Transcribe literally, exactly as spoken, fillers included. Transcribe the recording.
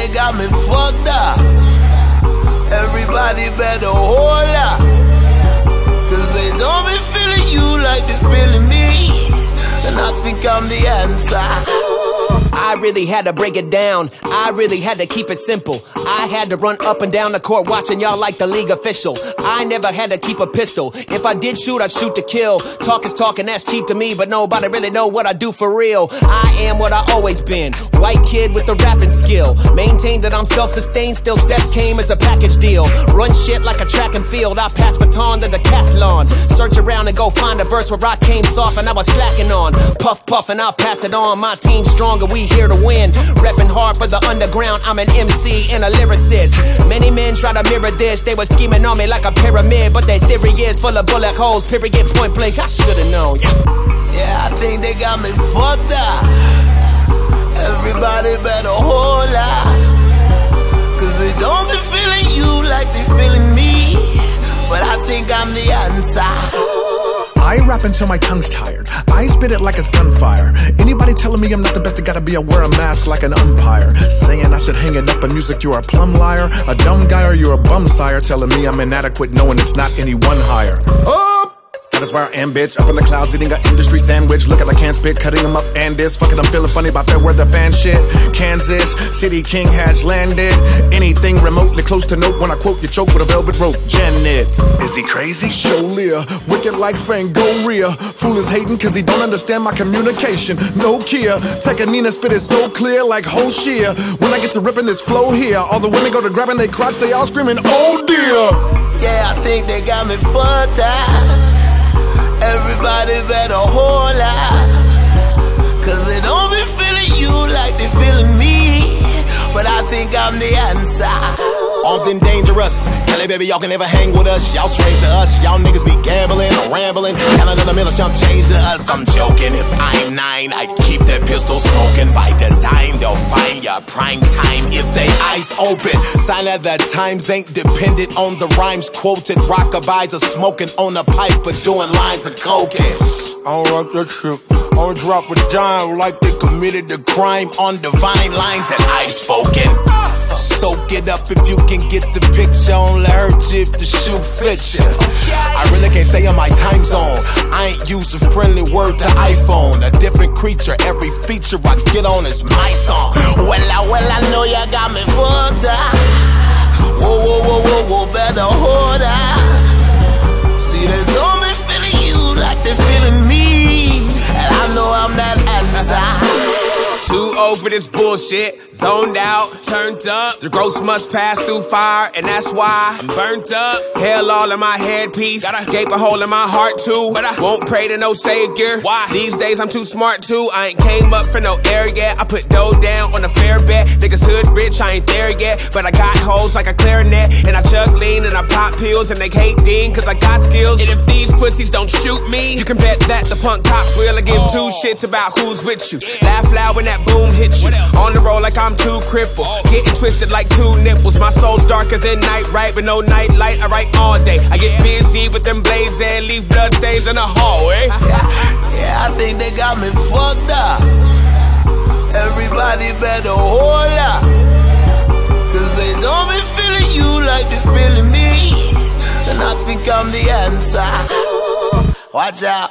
they got me fucked up. Everybody better hold up, cause they don't be feeling you like they feeling me, and I think I'm the answer. I really had to break it down. I really had to keep it simple. I had to run up and down the court watching y'all like the league official. I never had to keep a pistol. If I did shoot, I'd shoot to kill. Talk is talk and that's cheap to me, but nobody really know what I do for real. I am what I always been. White kid with the rapping skill. Maintain that I'm self-sustained, still sex came as a package deal. Run shit like a track and field. I pass baton to the decathlon. Search around and go find a verse where I came soft and I was slacking on. Puff puff and I'll pass it on. My team's stronger, we here to win. Reppin' hard for the underground, I'm an M C and a lyricist. Many men try to mirror this, they were scheming on me like a pyramid, but their theory is full of bullet holes, period, point blank, I should've known. Yeah, yeah, I think they got me fucked up. Everybody better hold up, cause they don't be feeling you like they feeling me, but I think I'm the answer. I rap until my tongue's tired. I spit it like it's gunfire. Anybody telling me I'm not the best, they gotta be a wear a mask like an umpire. Saying I should hang it up in music, you're a plum liar. A dumb guy or you're a bum sire. Telling me I'm inadequate, knowing it's not any one hire. Oh! That is where I am, bitch. Up in the clouds, eating an industry sandwich. Look at I can't spit, cutting them up and this. Fucking, I'm feeling funny about fair weather fan shit. Kansas City King has landed. Anything remotely close to note. When I quote, you choke with a velvet rope. Janet. Is he crazy? Sholia. Wicked like Fangoria. Fool is hating cause he don't understand my communication. No Kia. Taking Nina spit is so clear like Hoshea. When I get to ripping this flow here, all the women go to grabbing they crotch, they all screaming, oh dear. Yeah, I think they got me fucked up. Everybody better hold up, cause they don't be feeling you like they feeling me, but I think I'm the answer. Often dangerous, Kelly baby, y'all can never hang with us. Y'all strange to us, y'all niggas be gambling or rambling. Got another middle chump change to us. I'm joking, if I'm nine, I'd keep that pistol smoking. By design, they'll find ya prime time if they eyes open. Sign that the times ain't dependent on the rhymes quoted. Rockabye's are smoking on a pipe but doing lines of cocaine. I don't like that shit. I don't drop a dime like they committed the crime on divine lines that I've spoken. Soak it up if you can get the picture. Only hurt you if the shoe fits you. I really can't stay on my time zone. I ain't use a friendly word to iPhone. A different creature, every feature I get on is my song. Well, I, well, I know you got me fucked up. Whoa, whoa, whoa, whoa, whoa, better hold up. See, they don't be feeling you like they feeling me, and I know I'm that answer. Too old for this bullshit, zoned out, turned up. The ghost must pass through fire, and that's why I'm burnt up. Hell all in my headpiece, got a gaping hole in my heart too. But I won't pray to no savior. Why? These days I'm too smart too. I ain't came up for no air yet. I put dough down on a fair bet. Niggas hood rich, I ain't there yet. But I got hoes like a clarinet, and I chug lean and I pop pills, and they hate Dean cause I got skills. And if these pussies don't shoot me, you can bet that the punk cops will. I give two shits about who's with you. Laugh loud when that boom hit you. On the road like I'm too crippled, getting twisted like two nipples. My soul's darker than night, right? But no night light, I write all day. I get busy with them blades and leave blood stains in the hallway. Yeah, I think they got me fucked up. Everybody better hold up, cause they don't be feeling you like they feeling me, and I think I'm the answer. Watch out.